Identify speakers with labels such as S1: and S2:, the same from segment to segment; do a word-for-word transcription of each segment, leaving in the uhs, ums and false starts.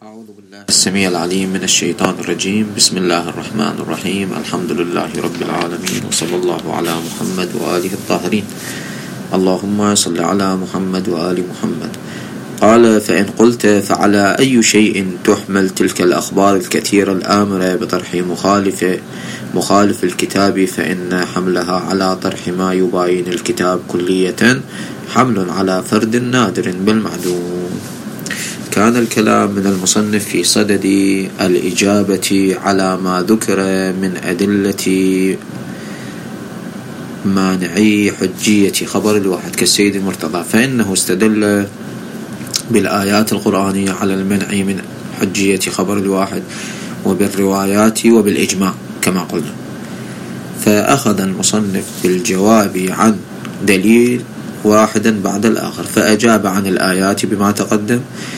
S1: أعوذ بالله السميع العليم من الشيطان الرجيم. بسم الله الرحمن الرحيم. الحمد لله رب العالمين، وصلى الله على محمد وآله الطاهرين. اللهم صل على محمد وآل محمد. قال: فإن قلت فعلى أي شيء تحمل تلك الأخبار الكثيرة الآمرة بطرح مخالف مخالف الكتاب، فإن حملها على طرح ما يباين الكتاب كلية حمل على فرد نادر بالمعدوم. كان الكلام من المصنف في صدد الإجابة على ما ذكر من أدلة مانعي حجية خبر الواحد كالسيد المرتضى، فإنه استدل بالآيات القرآنية على المنع من حجية خبر الواحد وبالروايات وبالإجماع كما قلنا. فأخذ المصنف بالجواب عن دليل واحدا بعد الآخر، فأجاب عن الآيات بما تقدم،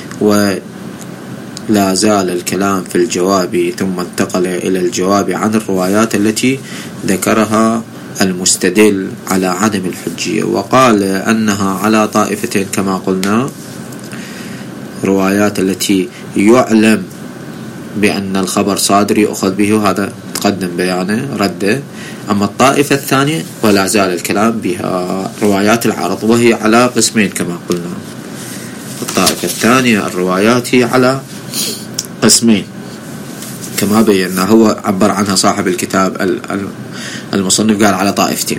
S1: ولا زال الكلام في الجواب، ثم انتقل إلى الجواب عن الروايات التي ذكرها المستدل على عدم الحجية، وقال أنها على طائفتين كما قلنا: روايات التي يعلم بأن الخبر صادر يؤخذ به، وهذا تقدم بيانه رده. أما الطائفة الثانية ولا زال الكلام بها روايات العرض، وهي على قسمين كما قلنا. الطائفة الثانية الروايات على قسمين كما بينا، هو عبر عنها صاحب الكتاب المصنف، قال على طائفتين.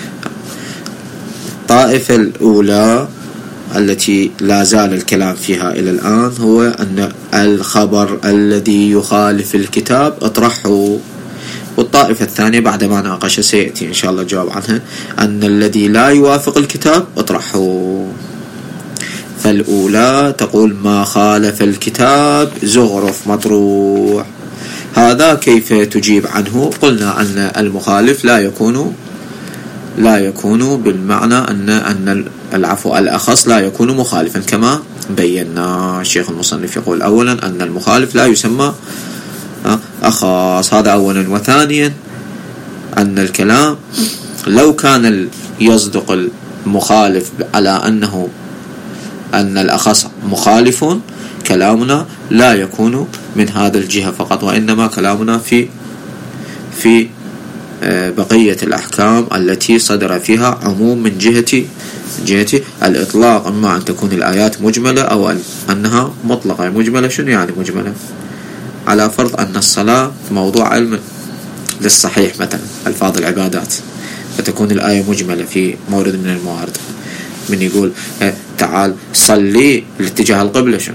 S1: الطائفة الأولى التي لا زال الكلام فيها إلى الآن هو أن الخبر الذي يخالف الكتاب اطرحه، والطائفة الثانية بعد ما ناقش سيأتي إن شاء الله الجواب عنها أن الذي لا يوافق الكتاب اطرحه. فالأولى تقول ما خالف الكتاب زغرف مطروح. هذا كيف تجيب عنه؟ قلنا أن المخالف لا يكون لا يكون بالمعنى أن أن العفو الأخص لا يكون مخالفا كما بينا. الشيخ المصنف يقول أولا أن المخالف لا يسمى أخص، هذا أولا. وثانيا أن الكلام لو كان يصدق المخالف على أنه أن الأخص مخالف، كلامنا لا يكون من هذا الجهة فقط، وإنما كلامنا في في بقية الأحكام التي صدر فيها عموم من جهة جهة الإطلاق. أما أن تكون الآيات مجملة أو أنها مطلقة. مجملة شنو يعني مجملة؟ على فرض أن الصلاة موضوع علم للصحيح مثلا ألفاظ العبادات، فتكون الآية مجملة في مورد من الموارد. من يقول تعال صلي لاتجاه القبلة، شنو؟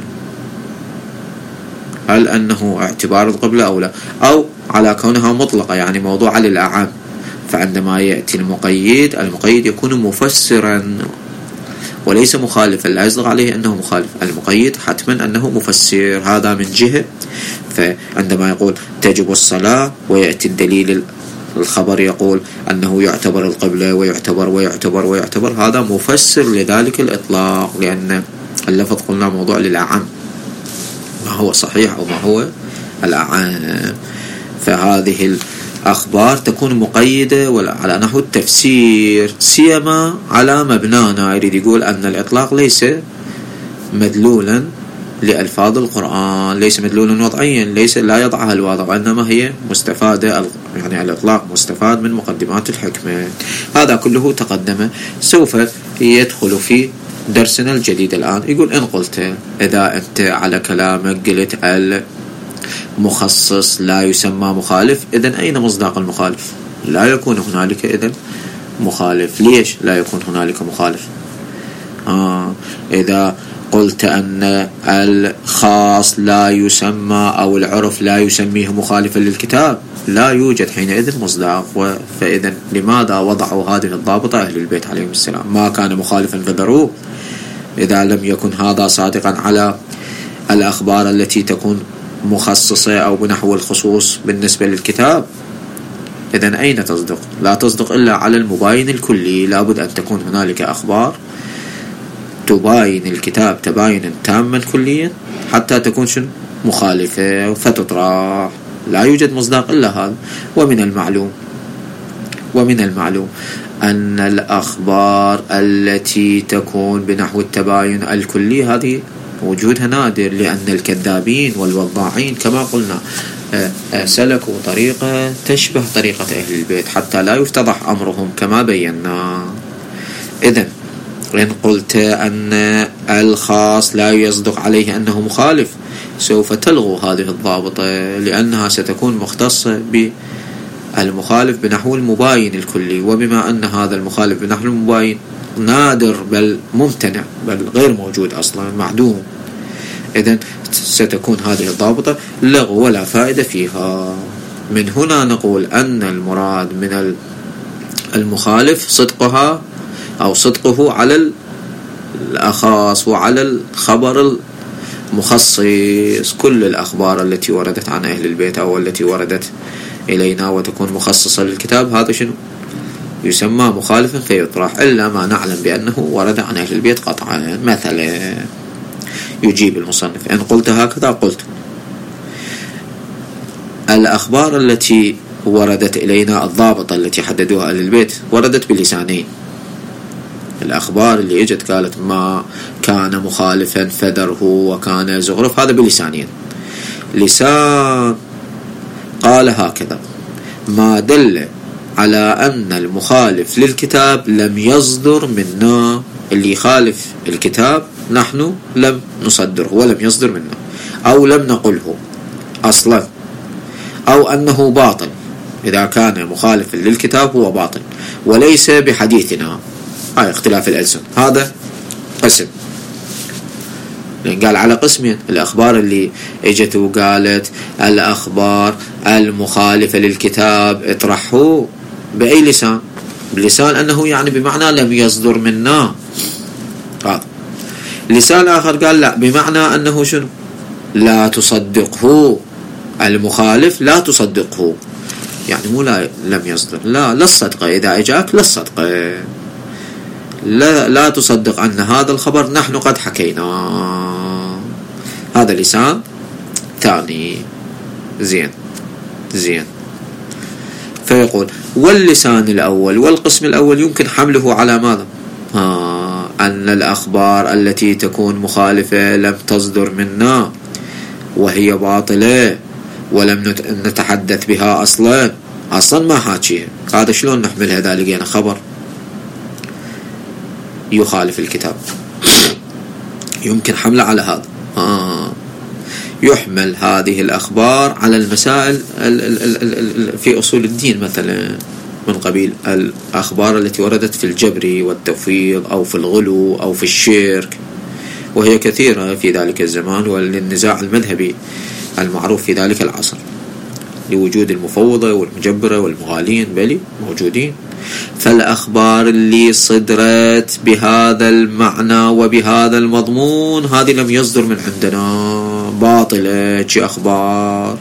S1: هل أنه اعتبار القبلة أو لا؟ أو على كونها مطلقة يعني موضوع للأعام، فعندما يأتي المقيد المقيد يكون مفسرا وليس مخالفا، لا يصدق عليه أنه مخالف. المقيد حتما أنه مفسر، هذا من جهة. فعندما يقول تجب الصلاة ويأتي الدليل الخبر يقول أنه يعتبر القبلة ويعتبر ويعتبر ويعتبر، هذا مفسر لذلك الإطلاق، لأن اللفظ قلنا موضوع للأعم، ما هو صحيح أو ما هو الأعم. فهذه الأخبار تكون مقيدة ولا على نحو التفسير، سيما على مبنانا. يريد يقول أن الإطلاق ليس مدلولا لألفاظ القرآن، ليس مدلولا وضعيا، ليس لا يضعها الوضع، وإنما هي مستفادة، يعني الإطلاق مستفاد من مقدمات الحكمة. هذا كله تقدم، سوف يدخل في درسنا الجديد الآن. يقول إن قلت، إذا أنت على كلامك قلت المخصص لا يسمى مخالف، إذن أين مصداق المخالف؟ لا يكون هنالك إذن مخالف. ليش لا يكون هنالك مخالف؟ آه إذا قلت أن الخاص لا يسمى أو العرف لا يسميه مخالفا للكتاب، لا يوجد حينئذ مصداق. فإذن لماذا وضعوا هذه الضابطة أهل البيت عليهم السلام؟ ما كان مخالفا فذروه. إذا لم يكن هذا صادقا على الأخبار التي تكون مخصصة أو بنحو الخصوص بالنسبة للكتاب، إذن أين تصدق؟ لا تصدق إلا على المباين الكلي. لابد أن تكون هنالك أخبار تباين الكتاب تباينا تاما كليا حتى تكون شن مخالفة فتطرح. لا يوجد مصداق إلا هذا. ومن المعلوم ومن المعلوم أن الأخبار التي تكون بنحو التباين الكلي هذه وجودها نادر، لأن الكذابين والوضاعين كما قلنا سلكوا طريقة تشبه طريقة أهل البيت حتى لا يفتضح أمرهم كما بينا. إذن إن قلت أن الخاص لا يصدق عليه أنه مخالف سوف تلغو هذه الضابطة، لأنها ستكون مختصة بالمخالف بنحو المباين الكلي، وبما أن هذا المخالف بنحو المباين نادر بل ممتنع بل غير موجود أصلا معدوم، إذن ستكون هذه الضابطة لغو ولا فائدة فيها. من هنا نقول أن المراد من المخالف صدقها أو صدقه على الأخاص وعلى الخبر المخصص. كل الأخبار التي وردت عن أهل البيت أو التي وردت إلينا وتكون مخصصة للكتاب هذا شنو يسمى مخالفا فيطرح، إلا ما نعلم بأنه ورد عن أهل البيت قطعا. مثلا يجيب المصنف إن قلت هكذا قلت الأخبار التي وردت إلينا الضابطة التي حددوها أهل البيت وردت بلسانين. الأخبار اللي اجت قالت ما كان مخالفا فذره وكان زخرف، هذا بلسانين. لسان قال هكذا ما دل على أن المخالف للكتاب لم يصدر منا، اللي يخالف الكتاب نحن لم نصدره ولم يصدر منا أو لم نقله أصلا، أو أنه باطل. إذا كان مخالفا للكتاب هو باطل وليس بحديثنا، هاي اختلاف الألسن، هذا قسم. لأن قال على قسمين، الأخبار اللي اجت وقالت الأخبار المخالفة للكتاب اطرحه بأي لسان؟ بلسان أنه يعني بمعنى لم يصدر منا. هذا لسان آخر قال لا، بمعنى أنه شنو؟ لا تصدقه، المخالف لا تصدقه، يعني مو لا لم يصدر، لا لا الصدقة، إذا اجاك لا الصدقة، لا, لا تصدق أن هذا الخبر نحن قد حكينا. هذا لسان ثاني. زين زين فيقول واللسان الأول والقسم الأول يمكن حمله على ماذا؟ آه أن الأخبار التي تكون مخالفة لم تصدر منا وهي باطلة ولم نتحدث بها أصلا أصلا ما حاكيها، هذا شلون نحملها؟ إذا لقينا خبر يخالف الكتاب يمكن حمله على هذا. آه. يحمل هذه الأخبار على المسائل في أصول الدين، مثلا من قبيل الأخبار التي وردت في الجبر والتفويض أو في الغلو أو في الشرك، وهي كثيرة في ذلك الزمان، وللنزاع المذهبي المعروف في ذلك العصر لوجود المفوضة والمجبرة والمغالين بلي موجودين. فالأخبار اللي صدرت بهذا المعنى وبهذا المضمون هذه لم يصدر من عندنا، باطلة. شي أخبار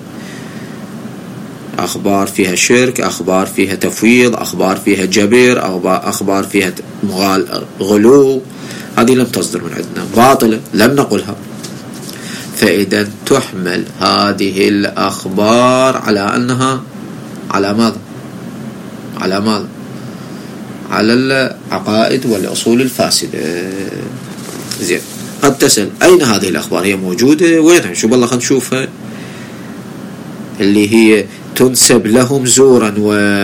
S1: أخبار فيها شرك، أخبار فيها تفويض، أخبار فيها جبر، أخبار فيها غلو، هذه لم تصدر من عندنا، باطلة لم نقلها. فإذا تحمل هذه الأخبار على أنها على ماذا؟ على ماذا؟ على العقائد والأصول الفاسدة. زين قد تسأل أين هذه الأخبار؟ هي موجودة وينها؟ شو بالله خلينا نشوفها. اللي هي تنسب لهم زورا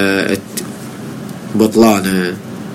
S1: وبطلانا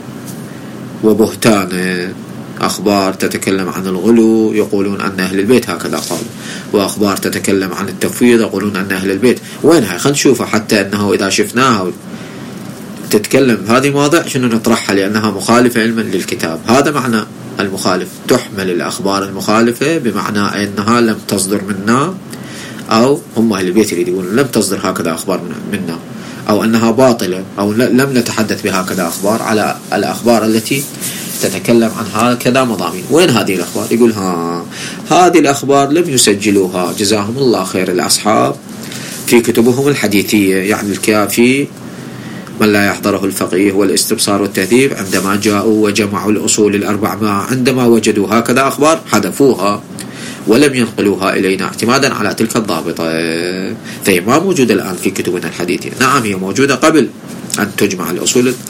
S1: وبهتانا، أخبار تتكلم عن الغلو يقولون أن أهل البيت هكذا قالوا، وأخبار تتكلم عن التفويض يقولون أن أهل البيت. وينها؟ خلينا نشوفها، حتى أنه إذا شفناها تتكلم هذه مواضيع شنو نطرحها، لأنها مخالفة علما للكتاب. هذا معنى المخالف. تحمل الأخبار المخالفة بمعنى أنها لم تصدر منا، أو هم أهل البيت اللي يقولون لم تصدر هكذا أخبار منا، أو أنها باطلة، أو لم نتحدث بهكذا أخبار، على الأخبار التي تتكلم عن هكذا مضامين. وين هذه الأخبار؟ يقول ها هذه الأخبار لم يسجلوها جزاهم الله خير الأصحاب في كتبهم الحديثية، يعني الكافي من لا يحضره الفقيه والاستبصار والتهذيب، عندما جاءوا وجمعوا الأصول الأربع ما عندما وجدوا هكذا أخبار حذفوها ولم ينقلوها إلينا اعتمادا على تلك الضابطة. فهي ما موجودة الآن في كتبنا الحديثية. نعم هي موجودة قبل أن تجمع الأصول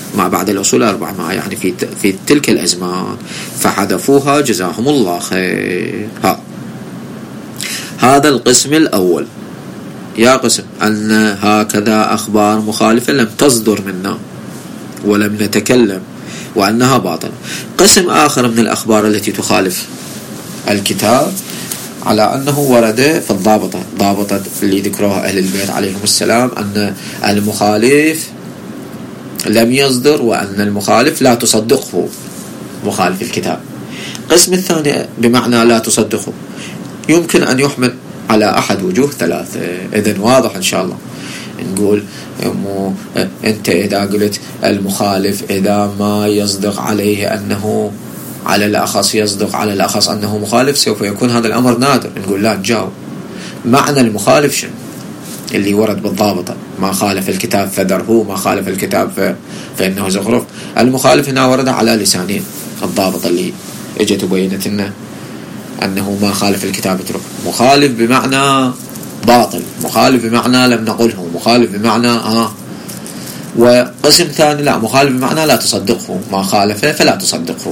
S1: ما بعد الأصول أربع ما يعني في في تلك الأزمان فحذفوها جزاهم الله خير. ها هذا القسم الأول. يا قسم أن هكذا أخبار مخالفة لم تصدر منا ولم نتكلم وأنها باطل. قسم آخر من الأخبار التي تخالف الكتاب على أنه ورد في الضابطة، ضابطة اللي ذكروها أهل البيت عليهم السلام، أن المخالف لم يصدر وأن المخالف لا تصدقه مخالف الكتاب. قسم الثاني بمعنى لا تصدقه يمكن أن يحمل على أحد وجوه ثلاثة. إذن واضح إن شاء الله. نقول مو أنت إذا قلت المخالف إذا ما يصدق عليه أنه على الأخص يصدق على الأخص أنه مخالف سوف يكون هذا الأمر نادر. نقول لا تجاوب. معنى المخالف شنو اللي ورد بالضابطة؟ ما خالف الكتاب فذره، ما خالف الكتاب ف... فإنه زخرف. المخالف هنا ورد على لسانين. الضابطة اللي اجت وبينت لنا أنه ما خالف الكتاب اترك. مخالف بمعنى باطل، مخالف بمعنى لم نقله، مخالف بمعنى آه. وقسم ثاني لا، مخالف بمعنى لا تصدقه، ما خالف فلا تصدقه.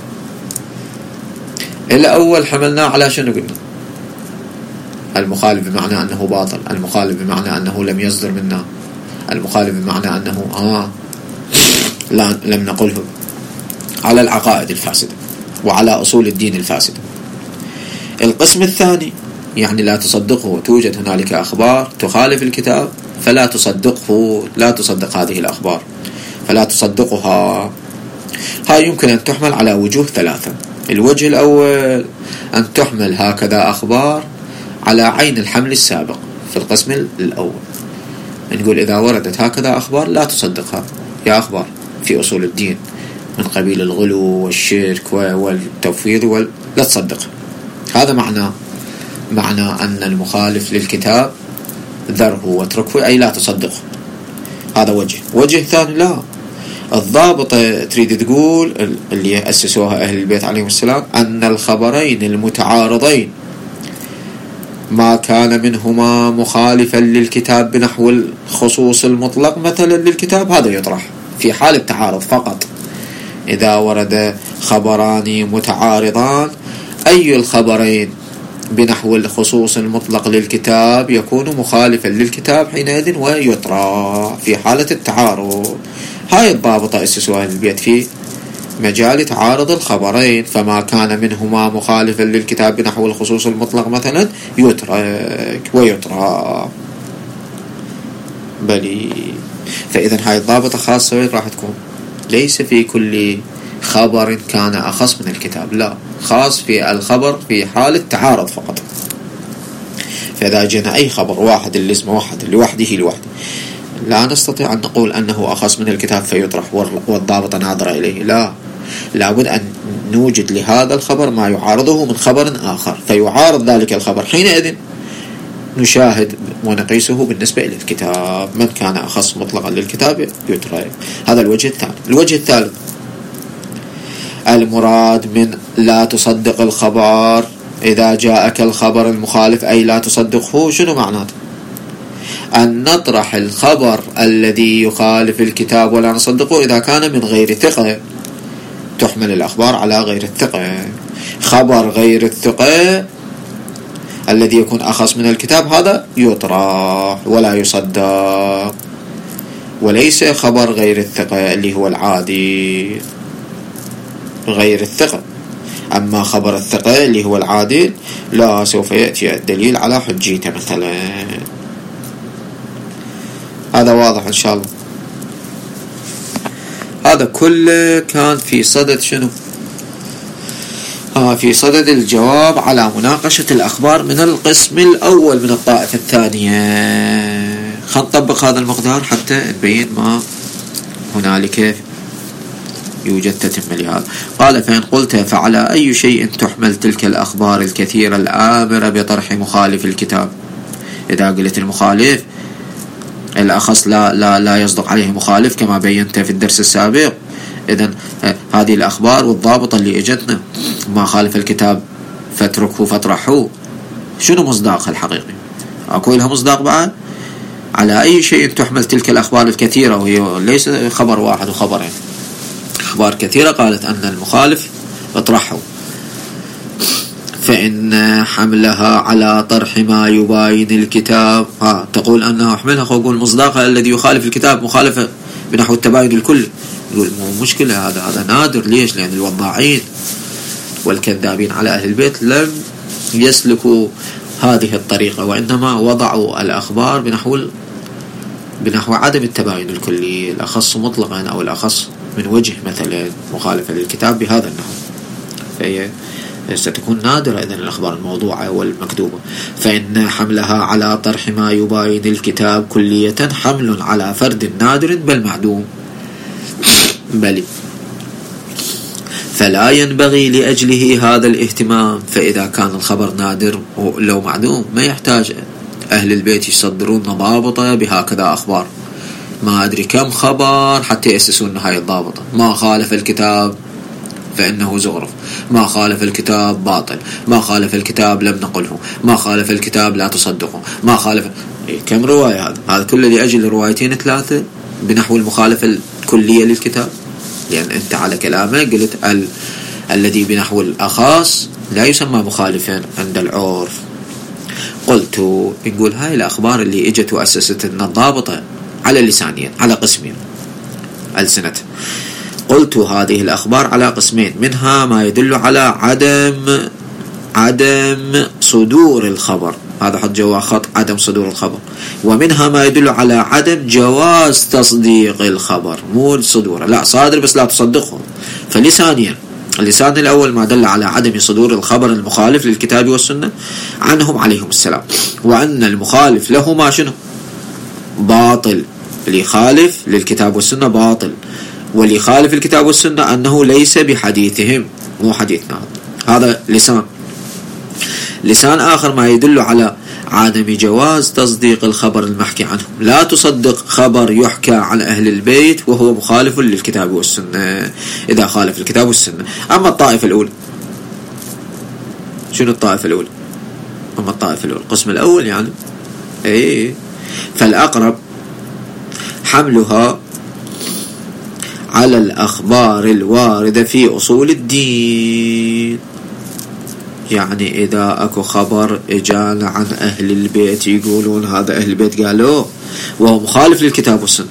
S1: الأول حملنا على شنو قلنا؟ المخالف بمعنى أنه باطل، المخالف بمعنى أنه لم يصدر منا، المخالف بمعنى أنه آه لا لم نقله، على العقائد الفاسدة وعلى أصول الدين الفاسدة. القسم الثاني يعني لا تصدقه، توجد هنالك أخبار تخالف الكتاب فلا تصدقه، لا تصدق هذه الأخبار، فلا تصدقها. هاي يمكن أن تحمل على وجوه ثلاثة. الوجه الأول أن تحمل هكذا أخبار على عين الحمل السابق في القسم الأول. نقول إذا وردت هكذا أخبار لا تصدقها، يا أخبار في أصول الدين من قبيل الغلو والشرك والتفويض وال... لا تصدقها. هذا معنى معنى أن المخالف للكتاب ذره واتركه، أي لا تصدقه. هذا وجه. وجه ثاني لا، الضابطة تريد تقول اللي أسسوها أهل البيت عليهم السلام أن الخبرين المتعارضين ما كان منهما مخالفا للكتاب بنحو الخصوص المطلق مثلا للكتاب هذا يطرح في حال التعارض فقط. إذا ورد خبران متعارضان أي الخبرين بنحو الخصوص المطلق للكتاب يكون مخالفا للكتاب حينئذ ويطرح في حالة التعارض. هاي الضابطة أسسوها أهل البيت في مجال تعارض الخبرين، فما كان منهما مخالفا للكتاب بنحو الخصوص المطلق مثلا يترك ويطرح. بلي فإذا هاي الضابطة خاصة راح تكون ليس في كل خبر كان أخص من الكتاب، لا، خاص في الخبر في حال التعارض فقط. فإذا جينا أي خبر واحد اللي اسمه واحد لوحده لوحده لا نستطيع أن نقول أنه أخص من الكتاب فيطرح والضابطة ناظرة إليه، لا، لابد أن نوجد لهذا الخبر ما يعارضه من خبر آخر فيعارض ذلك الخبر، حينئذ نشاهد ونقيسه بالنسبة إلى الكتاب. من كان أخص مطلقا للكتاب يترك. هذا الوجه الثاني. الوجه الثالث المراد من لا تصدق الخبر إذا جاءك الخبر المخالف أي لا تصدقه، شنو معناته؟ أن نطرح الخبر الذي يخالف الكتاب ولا نصدقه إذا كان من غير ثقة. تحمل الأخبار على غير الثقة. خبر غير الثقة الذي يكون أخص من الكتاب هذا يطرح ولا يصدق، وليس خبر غير الثقة اللي هو العادي غير الثقة. أما خبر الثقة اللي هو العادل لا، سوف يأتي الدليل على حجيته مثلا. هذا واضح إن شاء الله. هذا كله كان في صدد شنو؟ آه في صدد الجواب على مناقشة الأخبار من القسم الأول من الطائفة الثانية. خلينا نطبق هذا المقدار حتى نبين ما هنالك يوجد تتم لهذا. قال فإن قلت فعلى أي شيء تحمل تلك الأخبار الكثيرة الآمرة بطرح مخالف الكتاب؟ إذا قلت المخالف الأخص لا, لا, لا يصدق عليه مخالف كما بينت في الدرس السابق، إذن هذه الأخبار والضابطة اللي اجتنا ما خالف الكتاب فاتركه فاطرحه، شنو مصداقها الحقيقي؟ أكو لها مصداق بعد؟ على أي شيء تحمل تلك الأخبار الكثيرة، وهي ليس خبر واحد وخبرين، أخبار كثيرة قالت أن المخالف اطرحه، فإن حملها على طرح ما يباين الكتاب، ها تقول أنها أحملها، أقول مصداقها الذي يخالف الكتاب مخالفة بنحو التباين الكلي. يقول مو مشكلة، هذا هذا نادر. ليش؟ لأن الوضاعين والكذابين على أهل البيت لم يسلكوا هذه الطريقة، وإنما وضعوا الأخبار بنحو بنحو عدم التباين الكلي، الأخص مطلقا أو الأخص من وجه مثلا مخالفة للكتاب بهذا النحو، فهي ستكون نادرة إذن الأخبار الموضوعة والمكتوبة. فإن حملها على طرح ما يباين الكتاب كلية حمل على فرد نادر بل معدوم، بل فلا ينبغي لأجله هذا الاهتمام. فإذا كان الخبر نادر لو معدوم ما يحتاج أهل البيت يصدرون ضابطة بهكذا أخبار، ما أدري كم خبر حتى يأسسون هاي الضابطة. ما خالف الكتاب فإنه زغرف، ما خالف الكتاب باطل، ما خالف الكتاب لم نقله، ما خالف الكتاب لا تصدقه، ما خالف إيه كم رواية. هذا هذا كله لأجل روايتين ثلاثة بنحو المخالفة الكلية للكتاب. لأن أنت على كلامك قلت ال... الذي بنحو الأخاص لا يسمى مخالفا عند العرف. قلت نقول هاي الأخبار اللي اجت وأسست الضابطة على لسانين، على قسمين ألسنة. قلت هذه الأخبار على قسمين، منها ما يدل على عدم عدم صدور الخبر، هذا حط جوا خط عدم صدور الخبر، ومنها ما يدل على عدم جواز تصديق الخبر، مو صدوره، لا صادر بس لا تصدقه. فلسانيا، اللسان الأول ما دل على عدم صدور الخبر المخالف للكتاب والسنة عنهم عليهم السلام، وأن المخالف لهما شنو؟ باطل. اللي يخالف للكتاب والسنة باطل، واللي يخالف الكتاب والسنة أنه ليس بحديثهم، مو حديثنا. هذا لسان. لسان آخر ما يدل على عدم جواز تصديق الخبر المحكي عنه، لا تصدق خبر يحكى عن أهل البيت وهو مخالف للكتاب والسنة إذا خالف الكتاب والسنة. أما الطائفة الأولى، شنو الطائفة الأولى؟ أما الطائفة الأولى القسم الأول يعني إيه، فالأقرب حملها على الأخبار الواردة في أصول الدين. يعني إذا أكو خبر إجانا عن أهل البيت يقولون هذا أهل البيت قالوه وهو مخالف للكتاب والسنة،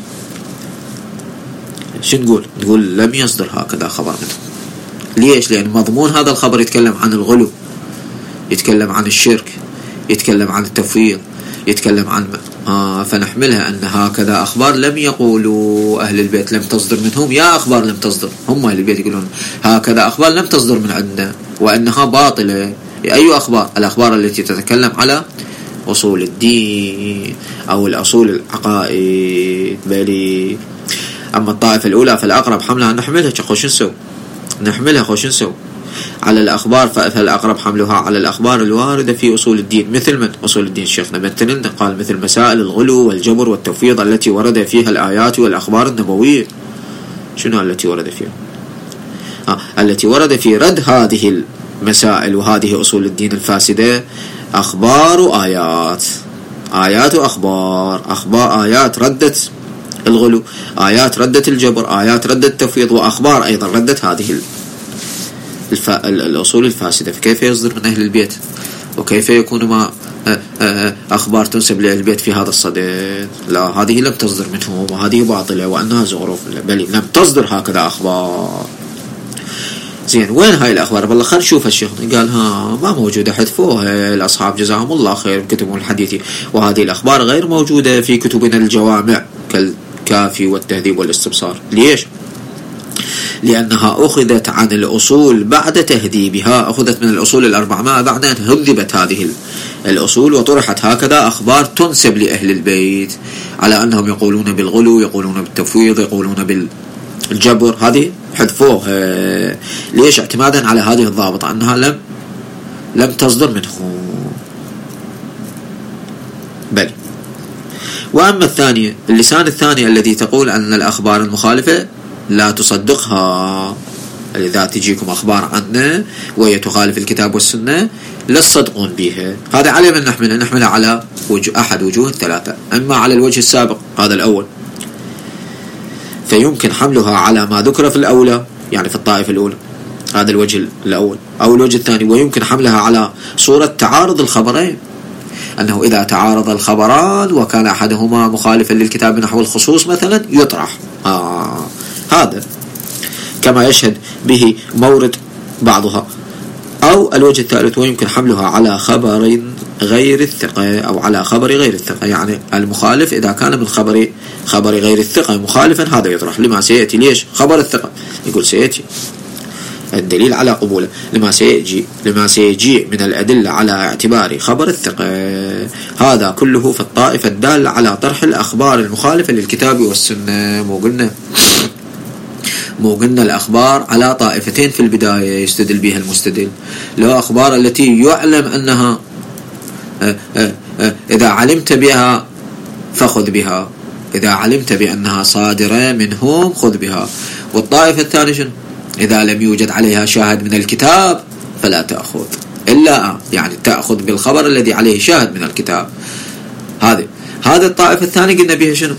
S1: شو نقول؟ نقول لم يصدر هكذا خبر منه. ليش؟ لأن مضمون هذا الخبر يتكلم عن الغلو، يتكلم عن الشرك، يتكلم عن التفويض، يتكلم عن آه فنحملها أن هكذا أخبار لم يقولوا أهل البيت، لم تصدر منهم، يا أخبار لم تصدر، هم أهل البيت يقولون هكذا أخبار لم تصدر من عندنا وأنها باطلة. أي أخبار؟ الأخبار التي تتكلم على أصول الدين أو الأصول العقائد. بلي أما الطائفة الأولى فالأقرب حملها نحملها خوش نسو نحملها خوش نسو على الأخبار، فالأقرب حملها على الأخبار الواردة في أصول الدين. مثل من أصول الدين شيخنا مثلنا قال مثل مسائل الغلو والجبر والتفويض التي ورد فيها الآيات والأخبار النبوية. شنو التي ورد فيها؟ آه. التي ورد في رد هذه المسائل وهذه أصول الدين الفاسدة أخبار وآيات، آيات وأخبار. أخبار آيات ردت الغلو، آيات ردت الجبر، آيات ردت التفويض، وأخبار أيضا ردت هذه الف... الأصول الفاسدة. فكيف يصدر من أهل البيت؟ وكيف يكون ما أخبار تنسب لأهل البيت في هذا الصدد؟ لا، هذه لم تصدر منهم وهذه باطلة وأنها زغرف، بل لم تصدر هكذا أخبار. زين، وين هاي الأخبار؟ بالله خلينا نشوف. الشيخ قال ها ما موجودة، حذفوها الأصحاب جزاهم الله خير كتبوا الحديث، وهذه الأخبار غير موجودة في كتبنا الجوامع كالكافي والتهذيب والاستبصار. ليش؟ لأنها أخذت عن الأصول بعد تهذيبها، أخذت من الأصول الأربعمائة بعد أن هذبت هذه الأصول وطرحت هكذا أخبار تنسب لأهل البيت على أنهم يقولون بالغلو، يقولون بالتفويض، يقولون بالجبر. هذه حذفوه. ليش؟ اعتمادا على هذه الضابطة أنها لم لم تصدر منه. بل وأما الثانية، اللسان الثاني الذي تقول أن الأخبار المخالفة لا تصدقها، إذا تجيكم أخبار عنا وهي تخالف الكتاب والسنة لا تصدقون بها، هذا على من نحملها؟ نحملها على وجه أحد وجوه الثلاثة، إما على الوجه السابق هذا الأول فيمكن حملها على ما ذكر في الأولى، يعني في الطائفة الأولى هذا الوجه الأول، أو الوجه الثاني، ويمكن حملها على صورة تعارض الخبرين، أنه إذا تعارض الخبران وكان أحدهما مخالفا للكتاب نحو الخصوص مثلا يطرح. آه هذا كما يشهد به مورد بعضها. أو الوجه الثالث ويمكن حملها على خبر غير الثقة أو على خبر غير الثقة، يعني المخالف إذا كان من خبر خبر غير الثقة مخالفا هذا يطرح لما سيأتي. ليش خبر الثقة؟ يقول سيأتي الدليل على قبوله لما سيجي لما سيجي من الأدلة على اعتبار خبر الثقة. هذا كله في الطائفة الدالة على طرح الأخبار المخالفة للكتاب والسنة. مو قلنا مو قلنا الأخبار على طائفتين في البداية يستدل بها المستدل، لو أخبار التي يعلم أنها إذا علمت بها فخذ بها، إذا علمت بأنها صادرة منهم خذ بها. والطائفة الثانية شنو؟ إذا لم يوجد عليها شاهد من الكتاب فلا تأخذ، إلا يعني تأخذ بالخبر الذي عليه شاهد من الكتاب. هذه هذا الطائفة الثانية قلنا بها شنو؟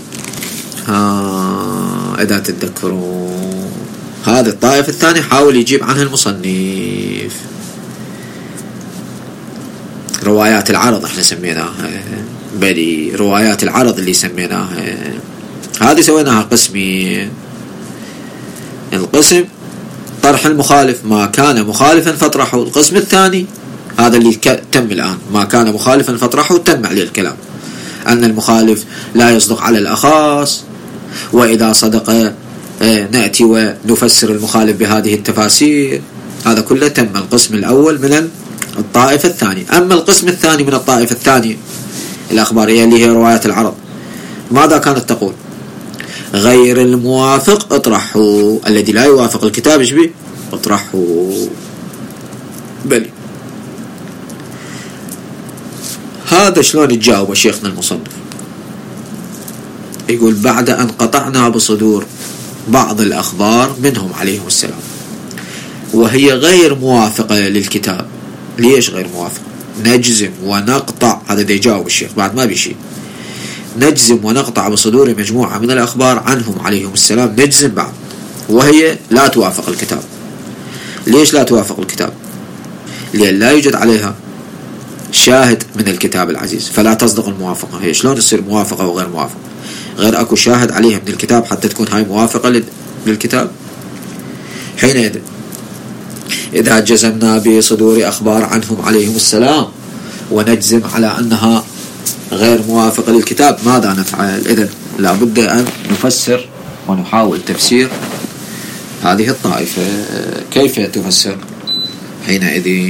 S1: ها إذا تتذكرون هذه الطائفة الثانية حاول يجيب عنها المصنف روايات العرض، احنا سميناها بدي روايات العرض اللي سميناها هذه سويناها قسمين. القسم طرح المخالف، ما كان مخالفا فاطرحه. القسم الثاني هذا اللي تم الآن، ما كان مخالفا فاطرحه، تم عليه الكلام أن المخالف لا يصدق على الأخاص، وإذا صدق نأتي ونفسر المخالف بهذه التفاسير. هذا كله تم القسم الأول من الطائفة الثانية. أما القسم الثاني من الطائفة الثانية الأخبارية اللي هي روايات العرض، ماذا كانت تقول؟ غير الموافق اطرحه، الذي لا يوافق الكتاب ايش اطرحه. بلي هذا شلون يتجاوب شيخنا المصنف؟ يقول بعد أن قطعنا بصدور بعض الأخبار منهم عليهم السلام وهي غير موافقة للكتاب. ليش غير موافقة؟ نجزم ونقطع، هذا دا يجاوب الشيخ بعد ما بيشي. نجزم ونقطع بصدور مجموعة من الأخبار عنهم عليهم السلام، نجزم بعد وهي لا توافق الكتاب. ليش لا توافق الكتاب؟ لأن لا يوجد عليها شاهد من الكتاب العزيز فلا تصدق الموافقة. هي شلون تصير موافقة وغير موافقة؟ غير أكو شاهد عليها من الكتاب حتى تكون هاي موافقة للكتاب. حينئذ إذا جزمنا بصدور أخبار عنهم عليهم السلام ونجزم على أنها غير موافقة للكتاب ماذا نفعل؟ إذن لابد أن نفسر ونحاول تفسير هذه الطائفة. كيف تفسر حينئذ؟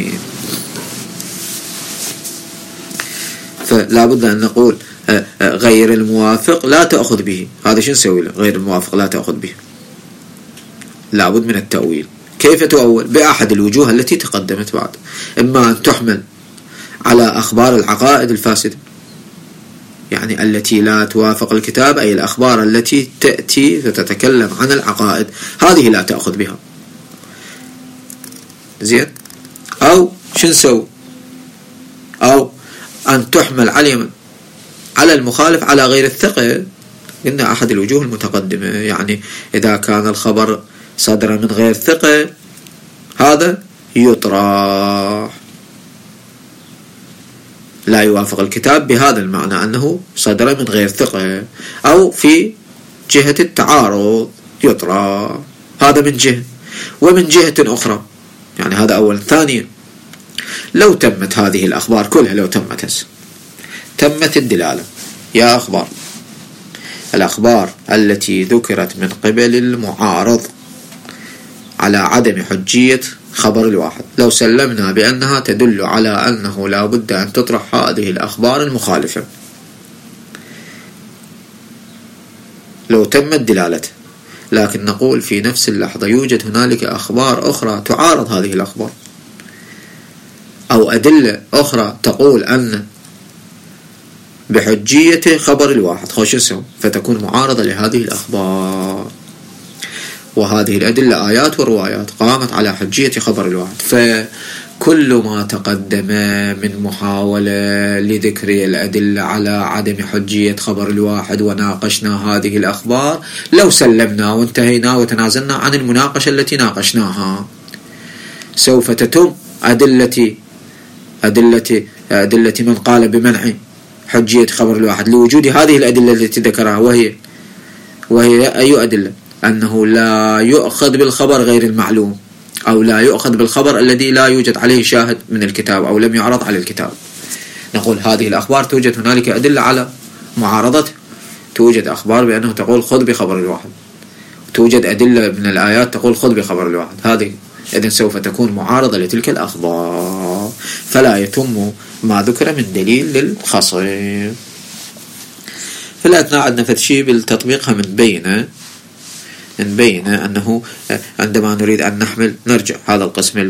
S1: فلا بد أن نقول غير الموافق لا تأخذ به. هذا شو نسوي له؟ غير الموافق لا تأخذ به، لا بد من التأويل. كيف تؤول؟ بأحد الوجوه التي تقدمت بعد، إما أن تحمل على أخبار العقائد الفاسدة، يعني التي لا توافق الكتاب، أي الأخبار التي تأتي وتتكلم عن العقائد هذه لا تأخذ بها. زين؟ أو شو نسوي؟ أو أن تحمل على على المخالف على غير الثقة. قلنا أحد الوجوه المتقدمة، يعني إذا كان الخبر صدر من غير ثقة هذا يطرح، لا يوافق الكتاب بهذا المعنى أنه صدر من غير ثقة. أو في جهة التعارض يطرح، هذا من جهة. ومن جهة أخرى، يعني هذا أولا. ثانيا لو تمت هذه الأخبار كلها، لو تمت هسه تمت الدلالة يا أخبار الأخبار التي ذكرت من قبل المعارض على عدم حجية خبر الواحد، لو سلمنا بأنها تدل على أنه لا بد أن تطرح هذه الأخبار المخالفة، لو تمت دلالته، لكن نقول في نفس اللحظة يوجد هنالك أخبار أخرى تعارض هذه الأخبار، أو أدلة أخرى تقول أن بحجية خبر الواحد خوش اسم، فتكون معارضة لهذه الأخبار. وهذه الأدلة آيات وروايات قامت على حجية خبر الواحد. كل ما تقدم من محاولة لذكر الأدلة على عدم حجية خبر الواحد وناقشنا هذه الأخبار، لو سلمنا وانتهينا وتنازلنا عن المناقشة التي ناقشناها سوف تتم أدلة أدلة أدلة من قال بمنع حجية خبر الواحد لوجود هذه الأدلة التي ذكرها، وهي وهي أي أدلة؟ أنه لا يؤخذ بالخبر غير المعلوم، أو لا يؤخذ بالخبر الذي لا يوجد عليه شاهد من الكتاب أو لم يعرض على الكتاب. نقول هذه الأخبار توجد هنالك أدلة على معارضته، توجد أخبار بأنه تقول خذ بخبر الواحد، توجد أدلة من الآيات تقول خذ بخبر الواحد، هذه إذن سوف تكون معارضة لتلك الأخبار، فلا يتم ما ذكر من دليل للخصم. فلا عندنا فتشي بالتطبيقها من بينه نبين أنه عندما نريد أن نحمل نرجع هذا القسم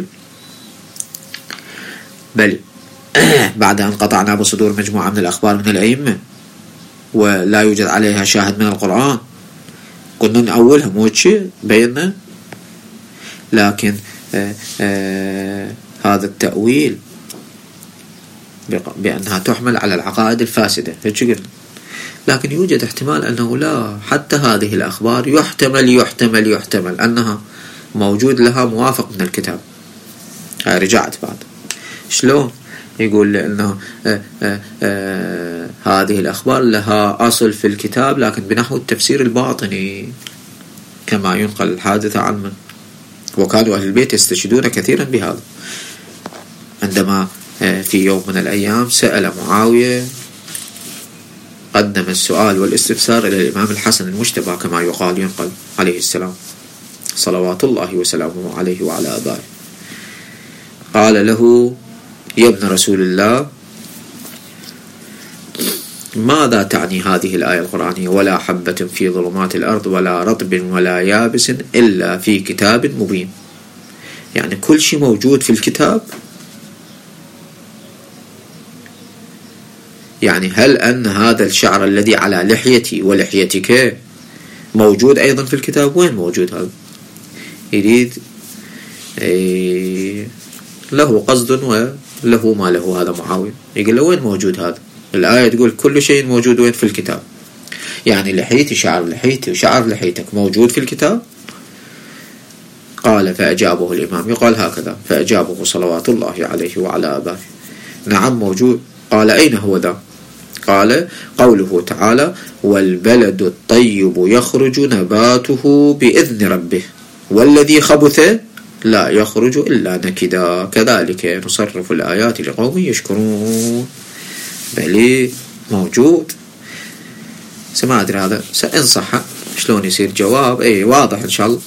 S1: بل بعد أن قطعنا بصدور مجموعة من الأخبار من الأئمة ولا يوجد عليها شاهد من القرآن، قلنا نأولها مو شيء بيننا، لكن آآ آآ هذا التأويل بأنها تحمل على العقائد الفاسدة هيك قلنا، لكن يوجد احتمال أنه لا، حتى هذه الأخبار يحتمل يحتمل يحتمل أنها موجود لها موافق من الكتاب. رجعت بعد شلون يقول لأنه آآ آآ هذه الأخبار لها أصل في الكتاب لكن بنحو التفسير الباطني كما ينقل الحادثة عن من، وكانوا أهل البيت يستشهدون كثيرا بهذا. عندما في يوم من الأيام سأل معاوية، قدم السؤال والاستفسار إلى الإمام الحسن المجتبى كما يقال ينقل عليه السلام صلوات الله وسلامه عليه وعلى آبائه، قال له: يا ابن رسول الله، ماذا تعني هذه الآية القرآنية ولا حبة في ظلمات الأرض ولا رطب ولا يابس إلا في كتاب مبين؟ يعني كل شيء موجود في الكتاب. يعني هل أن هذا الشعر الذي على لحيتي ولحيتك موجود أيضا في الكتاب؟ وين موجود هذا؟ يريد إيه له قصد وله ما له هذا معاوية، يقول له وين موجود هذا؟ الآية تقول كل شيء موجود وين في الكتاب، يعني لحيتي شعر لحيتي وشعر لحيتك موجود في الكتاب؟ قال فأجابه الإمام، يقال هكذا، فأجابه صلوات الله عليه وعلى آبائه: نعم موجود. قال أين هو ذا؟ قال قوله تعالى: والبلد الطيب يخرج نباته بإذن ربه والذي خبث لا يخرج إلا نكدا كذلك نصرف الآيات لقوم يشكرون. بلي موجود. سما أدري هذا سأنصح شلون يصير جواب اي واضح إن شاء الله.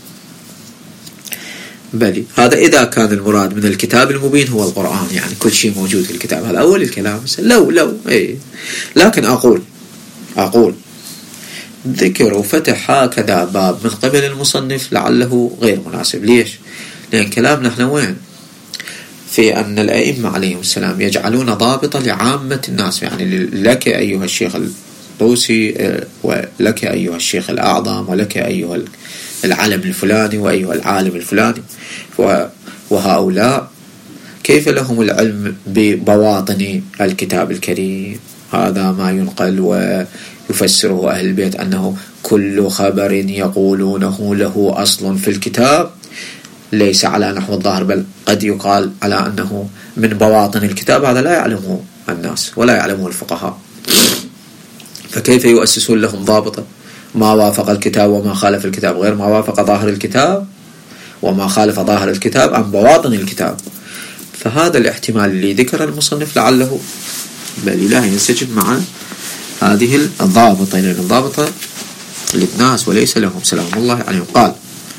S1: بلي هذا إذا كان المراد من الكتاب المبين هو القرآن، يعني كل شيء موجود في الكتاب، هذا أول الكلام. لو لو اي لكن أقول أقول ذكر وفتح هكذا باب من قبل المصنف لعله غير مناسب. ليش؟ لأن كلامنا نحن وين؟ في أن الأئمة عليهم السلام يجعلون ضابطة لعامة الناس، يعني لك أيها الشيخ الطوسي ولك أيها الشيخ الأعظم ولك أيها العالم الفلاني وأيها العالم الفلاني، وهؤلاء كيف لهم العلم ببواطن الكتاب الكريم؟ هذا ما ينقل ويفسره أهل البيت أنه كل خبر يقولونه له أصل في الكتاب ليس على نحو الظاهر، بل قد يقال على أنه من بواطن الكتاب. هذا لا يعلمه الناس ولا يعلمه الفقهاء، فكيف يؤسسون لهم ضابطة؟ ما وافق الكتاب وما خالف الكتاب غير ما وافق ظاهر الكتاب، وما خالف ظاهر الكتاب عن بواطن الكتاب. فهذا الاحتمال اللي ذكر المصنف لعله بل لا ينسجم مع هذه الضابطة، لأن الضابطة للناس وليس لهم سلام الله عليهم. قال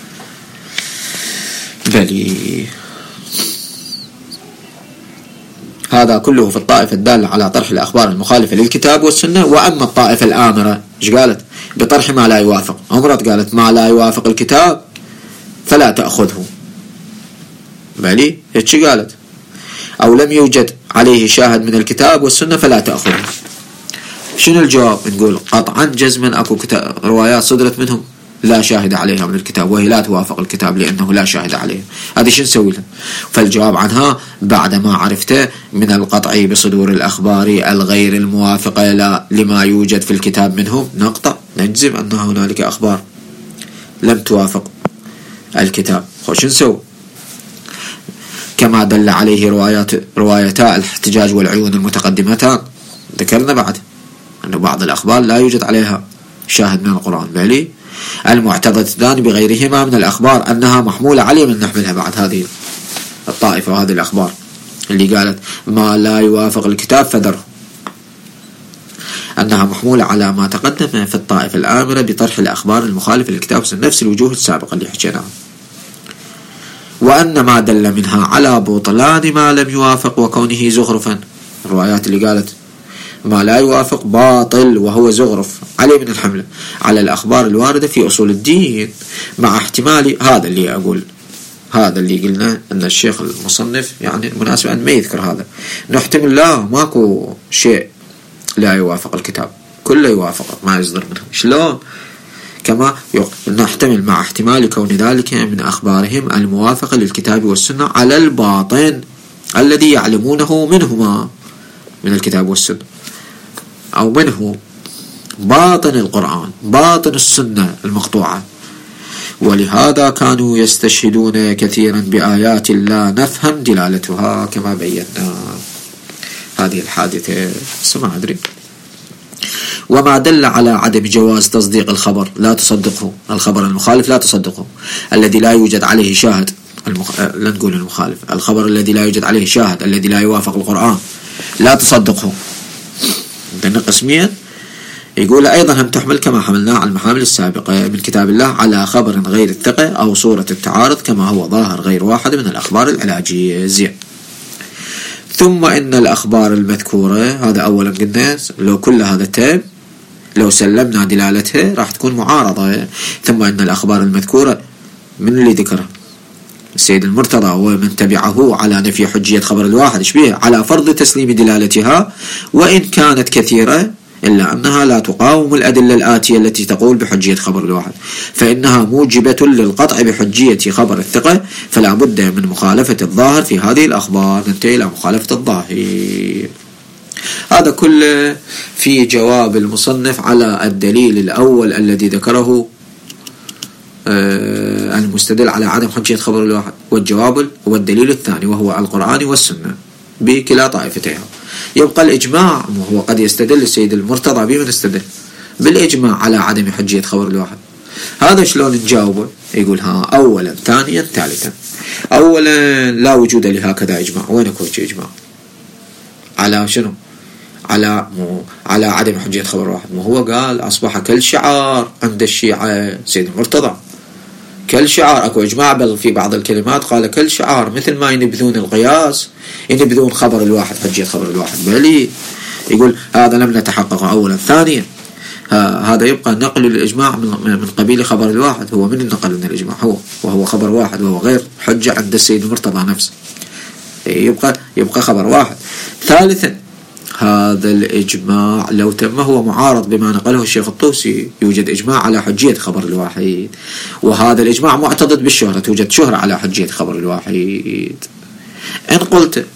S1: بل هذا كله في الطائفة الدالة على طرح الأخبار المخالفة للكتاب والسنة. وأما الطائفة الآمرة إيش قالت؟ بطرح ما لا يوافق. عمرت قالت ما لا يوافق الكتاب فلا تأخذه. بلي إيش قالت؟ أو لم يوجد عليه شاهد من الكتاب والسنة فلا تأخذه. شنو الجواب؟ نقول قطعا جزما أكو روايات صدرت منهم لا شاهد عليها من الكتاب، وهي لا توافق الكتاب لأنه لا شاهد عليها، هذه شو نسوي لها؟ فالجواب عنها بعد ما عرفت من القطع بصدور الأخبار الغير الموافقة لا لما يوجد في الكتاب منهم، نقطع نجزم أن هنالك أخبار لم توافق الكتاب. خوش نسوي كما دل عليه روايات روايتا الاحتجاج والعيون المتقدمتان، ذكرنا بعد أن بعض الأخبار لا يوجد عليها شاهد من القرآن، بل المعتضدتان بغيرهما من الأخبار أنها محمولة عليه من نحملها بعد هذه الطائفة وهذه الأخبار اللي قالت ما لا يوافق الكتاب فدره، أنها محمولة على ما تقدم في الطائفة الآمرة بطرح الأخبار المخالفة للكتاب نفس الوجوه السابقة اللي حكيناها، وأن ما دل منها على بطلان ما لم يوافق وكونه زخرفا. الروايات اللي قالت ما لا يوافق باطل وهو زخرف عليه من الحملة على الأخبار الواردة في أصول الدين، مع احتمال هذا اللي أقول هذا اللي قلنا أن الشيخ المصنف يعني المناسب أن ما يذكر هذا، نحتمل لا ماكو شيء لا يوافق الكتاب، كله يوافق ما يصدر منه. شلون؟ كما نحتمل مع احتمال كون ذلك من أخبارهم الموافقة للكتاب والسنة على الباطن الذي يعلمونه منهما من الكتاب والسنة، أو منه باطن القرآن باطن السنة المقطوعة، ولهذا كانوا يستشهدون كثيرا بآيات لا نفهم دلالتها كما بينا هذه الحادثة. سمع أدري. وما دل على عدم جواز تصديق الخبر لا تصدقه، الخبر المخالف لا تصدقه الذي لا يوجد عليه شاهد، المخ... لا نقول المخالف، الخبر الذي لا يوجد عليه شاهد الذي لا يوافق القرآن لا تصدقه. عندنا قسمين، يقول أيضا هم تحمل كما حملنا على المحامل السابقة من كتاب الله على خبر غير الثقة أو صورة التعارض كما هو ظاهر غير واحد من الأخبار العلاجية. زين. ثم إن الأخبار المذكورة، هذا أولا قلنا لو كل هذا تام لو سلمنا دلالتها راح تكون معارضة. ثم إن الأخبار المذكورة من اللي ذكرها السيد المرتضى ومن تبعه على نفي حجية خبر الواحد شبيه على فرض تسليم دلالتها وإن كانت كثيرة إلا أنها لا تقاوم الأدلة الآتية التي تقول بحجية خبر الواحد، فإنها موجبة للقطع بحجية خبر الثقة، فلا بد من مخالفة الظاهر في هذه الأخبار. ننتهي إلى مخالفة الظاهر. هذا كله في جواب المصنف على الدليل الأول الذي ذكره آه المستدل على عدم حجية خبر الواحد، والجواب والدليل الثاني وهو القرآن والسنة بكلا طائفتها. يبقى الإجماع، وهو قد يستدل السيد المرتضى بمن استدل بالإجماع على عدم حجية خبر الواحد. هذا شلون نجاوبه؟ يقول ها أولا ثانيا ثالثا. أولا لا وجود لهكذا إجماع. وين كوش إجماع على شنو؟ على مو على عدم حجية خبر واحد. ما هو قال أصبح كل شعار عند الشيعة سيد المرتضى، كل شعار. أكو إجماع بل في بعض الكلمات قال كل شعار، مثل ما ينبذون القياس ينبذون خبر الواحد حجية خبر الواحد. بلي يقول هذا لم نتحقق. أولا ثانيا هذا يبقى نقل الإجماع من قبيل خبر الواحد. هو من النقل من الإجماع؟ هو وهو خبر واحد وهو غير حجة عند السيد المرتضى نفسه، يبقى يبقى خبر واحد. ثالثا هذا الإجماع لو تم هو معارض بما نقله الشيخ الطوسي. يوجد إجماع على حجية خبر الواحد، وهذا الإجماع معتضد بالشهرة، توجد شهرة على حجية خبر الواحد. إن قلت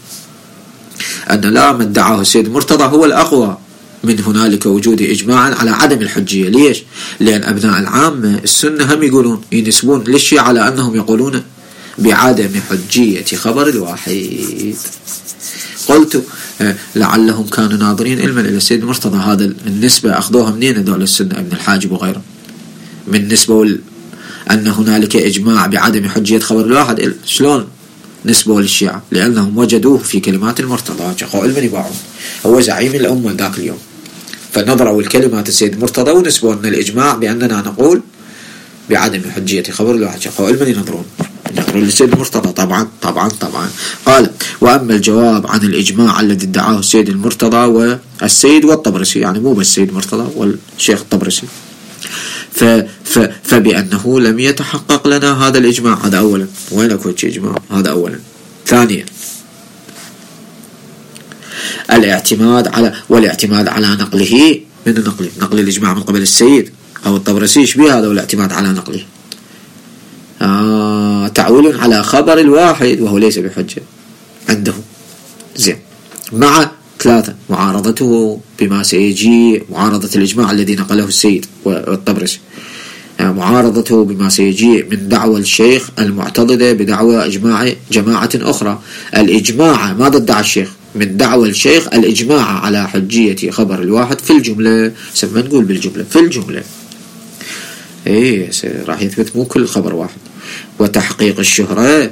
S1: أن لا ما ادعاه السيد المرتضى هو الأقوى من هنالك وجود إجماع على عدم الحجية. ليش؟ لأن أبناء العامة السنة هم يقولون ينسبون للشيعة على أنهم يقولون بعدم حجية خبر الواحد. قلت لعلهم كانوا ناظرين علما إلى السيد المرتضى. هذا النسبة أخذوها منين دول السنة ابن الحاجب وغيره من نسبة أن هنالك إجماع بعدم حجية خبر الواحد؟ شلون نسبة للشيعة؟ لأنهم وجدوه في كلمات المرتضى. شقوا علما يباعون، هو زعيم الأمة ذاك اليوم، فنظروا الكلمات السيد المرتضى ونسبوا أن الإجماع بأننا نقول بعدم حجية خبر الواحد. شقوا علما ينظرون ينظرون للسيد المرتضى. طبعا طبعا طبعا قال وأما الجواب عن الإجماع الذي ادعاه السيد المرتضى والسيد والطبرسي، يعني مو بس السيد المرتضى والشيخ الطبرسي، ف ف فبأنه لم يتحقق لنا هذا الإجماع. هذا أولا. وين أكو إجماع؟ هذا أولا. ثانيا الاعتماد على والاعتماد على نقله من نقل نقل الإجماع من قبل السيد أو الطبرسي يشبه هذا والاعتماد على نقله. آه تعويل على خبر الواحد وهو ليس بحجة عنده. زين. مع ثلاثة معارضته بما سيجي، معارضة الإجماع الذي نقله السيد والطبرسي، يعني معارضته بما سيجي من دعوى الشيخ المعتضدة بدعوى إجماع جماعة أخرى. الإجماع ماذا ادعى الشيخ؟ من دعوى الشيخ الإجماع على حجية خبر الواحد في الجملة، سمى نقول بالجملة في الجملة، إيه راح يثبت مو كل خبر واحد. وتحقيق الشهرة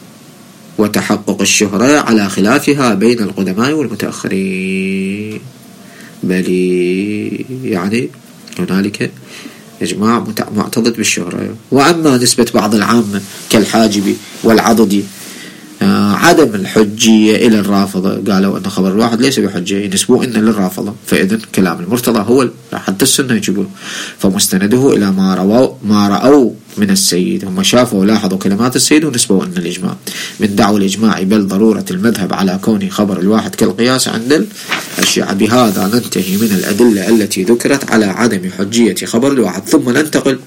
S1: وتحقق الشهرة على خلافها بين القدماء والمتأخرين، بل يعني هنالك إجماع معتضد بالشهرة. وأما نسبة بعض العامة كالحاجبي والعضدي آه عدم الحجية إلى الرافضة، قالوا أن خبر الواحد ليس بحجة، ينسبوه إن للرافضة، فإذن كلام المرتضى هو حتى السنة يجيبون، فمستنده إلى ما رأوا ما رأوا من السيد. هم شافوا ولاحظوا كلمات السيد ونسبوا أن الإجماع من دعوى الإجماع بل ضرورة المذهب على كون خبر الواحد كالقياس عند الشيعة. بهذا ننتهي من الأدلة التي ذكرت على عدم حجية خبر الواحد، ثم ننتقل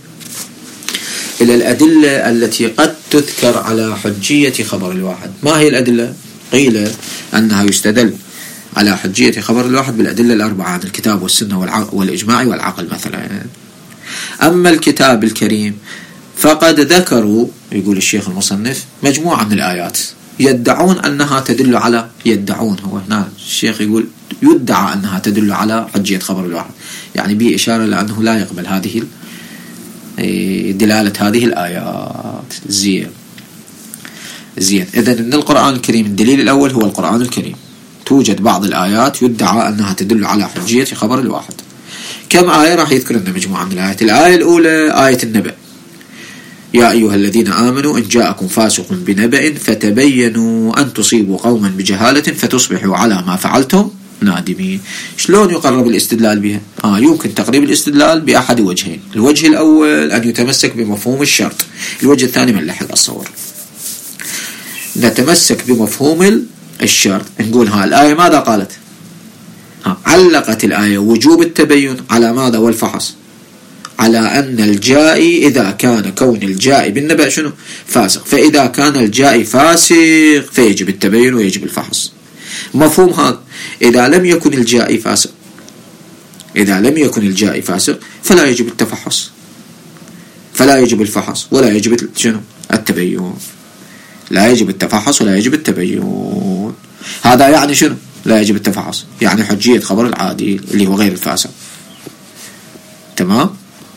S1: إلى الأدلة التي قد تذكر على حجية خبر الواحد. ما هي الأدلة؟ قيل أنها يستدل على حجية خبر الواحد بالأدلة الأربعة عن الكتاب والسنة والإجماع والعقل مثلا. أما الكتاب الكريم فقد ذكروا، يقول الشيخ المصنف، مجموعة من الآيات يدعون أنها تدل على، يدعون هو هنا الشيخ يقول يدعى أنها تدل على حجية خبر الواحد، يعني به إشارة لأنه لا يقبل هذه دلالة هذه الآيات. زين زين إذن إن القرآن الكريم الدليل الأول هو القرآن الكريم، توجد بعض الآيات يدعى أنها تدل على حجية خبر الواحد. كم آية راح يذكر لنا مجموعة من الآيات. الآية الأولى آية النبأ، يا أيها الذين آمنوا إن جاءكم فاسق بنبأ فتبينوا أن تصيبوا قوما بجهالة فتصبحوا على ما فعلتم نادمين. شلون يقرب الاستدلال بها؟ آه يمكن تقريب الاستدلال بأحد وجهين. الوجه الأول أن يتمسك بمفهوم الشرط، الوجه الثاني من لحق الصور. نتمسك بمفهوم الشرط، نقول ها الآية ماذا قالت؟ ها علقت الآية وجوب التبين على ماذا والفحص؟ على أن الجائي إذا كان كون الجائي بالنبأ شنو؟ فاسق، فإذا كان الجائي فاسق فيجب التبين ويجب الفحص. مفهوم هذا. إذا لم يكن الجائي فاسق إذا لم يكن الجائي فاسق فلا يجب التفحص، فلا يجب الفحص ولا يجب شنو؟ التبين. لا يجب التفحص ولا يجب التبين. هذا يعني شنو؟ لا يجب التفحص يعني حجية خبر العادي اللي هو غير الفاسق. تمام؟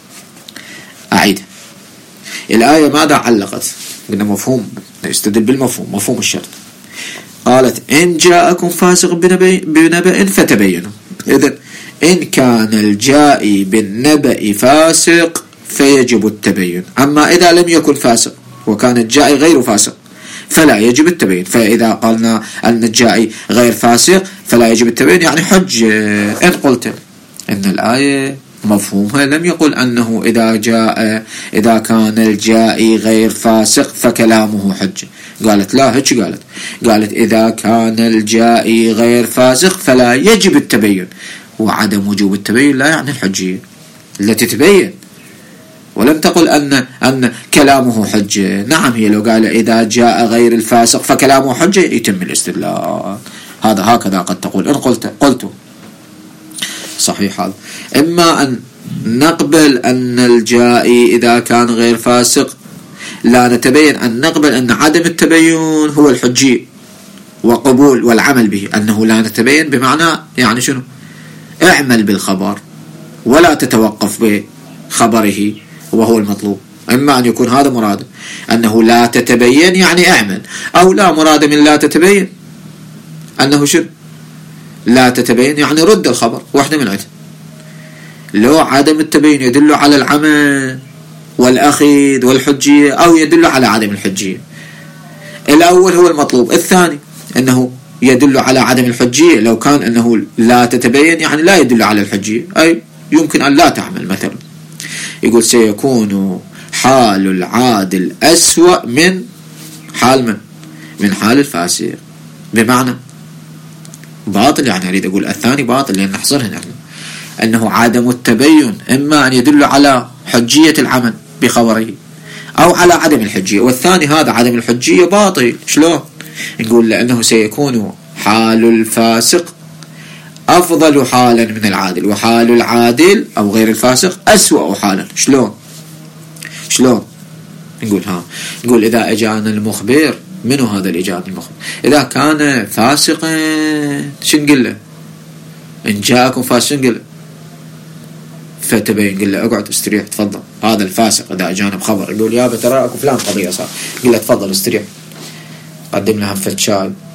S1: أعيد الآية ماذا علقت؟ قلنا مفهوم، نستدل بالمفهوم، مفهوم الشرط. قالت إن جاءكم فاسق بنبأ فتبينوا. إذن إن كان الجائي بالنبأ فاسق فيجب التبين، أما إذا لم يكن فاسق وكان الجائي غير فاسق فلا يجب التبين. فإذا قلنا أن الجائي غير فاسق فلا يجب التبين يعني حج. إن قلت إن الآية مفهومها لم يقل أنه إذا جاء إذا كان الجائي غير فاسق فكلامه حجة، قالت لا هيك قالت قالت إذا كان الجائي غير فاسق فلا يجب التبين، وعدم وجوب التبين لا يعني الحجية التي تبين، ولم تقل أن أن كلامه حجة. نعم هي لو قال إذا جاء غير الفاسق فكلامه حجة يتم الاستدلال، هذا هكذا قد تقول. إن قلت قلت صحيح هذا. إما أن نقبل أن الجائي إذا كان غير فاسق لا نتبين، أن نقبل أن عدم التبين هو الحجي وقبول والعمل به، أنه لا نتبين بمعنى يعني شنو؟ اعمل بالخبر ولا تتوقف بخبره وهو المطلوب. إما أن يكون هذا مراد أنه لا تتبين يعني اعمل، أو لا مراد من لا تتبين أنه شنو؟ لا تتبين يعني رد الخبر، واحدة من عدة. لو عدم التبين يدل على العمل والأخذ والحجية أو يدل على عدم الحجية. الأول هو المطلوب، الثاني أنه يدل على عدم الحجية. لو كان أنه لا تتبين يعني لا يدل على الحجية، أي يمكن أن لا تعمل مثلا. يقول سيكون حال العادل أسوأ من حال من من حال الفاسق، بمعنى باطل، يعني أريد أقول الثاني باطل لأن نحصرها نحن. أنه عدم التبين إما أن يدل على حجية العمل بخبره أو على عدم الحجية، والثاني هذا عدم الحجية باطل. شلون؟ نقول لأنه سيكون حال الفاسق أفضل حالا من العادل، وحال العادل أو غير الفاسق أسوأ حالا. شلون؟ شلون؟ نقول ها نقول إذا أجانا المخبر، منو هذا اللي جاء المخبر؟ إذا كان فاسقا شنقول له؟ إن جاءكم فاسق نقول له فتبين، قل له اقعد استريح تفضل. هذا الفاسق إذا أجانا بخبر يقول يا ترى أكو فلان قضية صار، قل له تفضل استريح، قدم له هفة شاي